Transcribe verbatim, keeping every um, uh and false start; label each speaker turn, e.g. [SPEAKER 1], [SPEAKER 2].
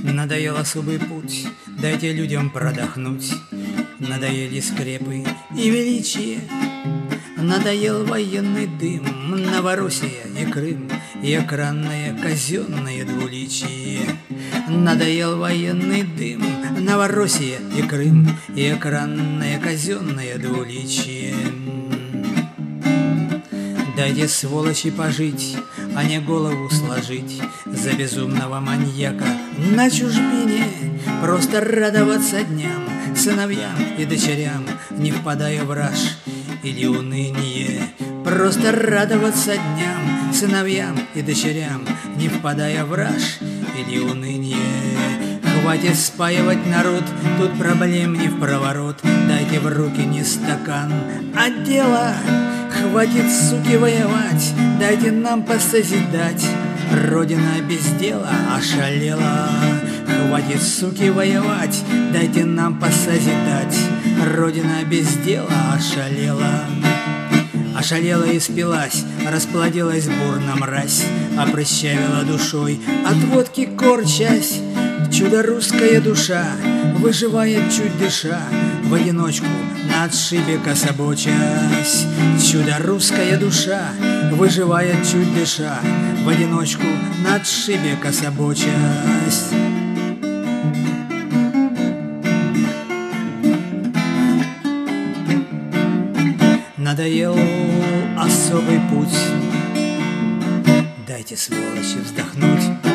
[SPEAKER 1] Надоел особый путь, дайте людям продохнуть. Надоели скрепы и величие, надоел военный дым, Новороссия и Крым, и экранное казенное двуличие. Надоел военный дым, Новороссия и Крым, и экранное казенное двуличие. Дайте, сволочи, пожить, а не голову сложить за безумного маньяка на чужбине. Просто радоваться дням, сыновьям и дочерям, не впадая в раж или уныние. Просто радоваться дням, сыновьям и дочерям, не впадая в раж или уныние. Хватит спаивать народ, тут проблем не в проворот. Дайте в руки не стакан, а дело. Хватит, суки, воевать, дайте нам посозидать. Родина без дела ошалела. Хватит, суки, воевать, дайте нам посозидать. Родина без дела ошалела. Ошалела и спилась, расплодилась бурно мразь, опрощавила душой, от водки корчась. Чудо-русская душа выживает чуть дыша, в одиночку на отшибе кособочась. Чудо-русская душа выживает чуть дыша, в одиночку на отшибе кособочась. Надоел особый путь, дайте, сволочи, вздохнуть.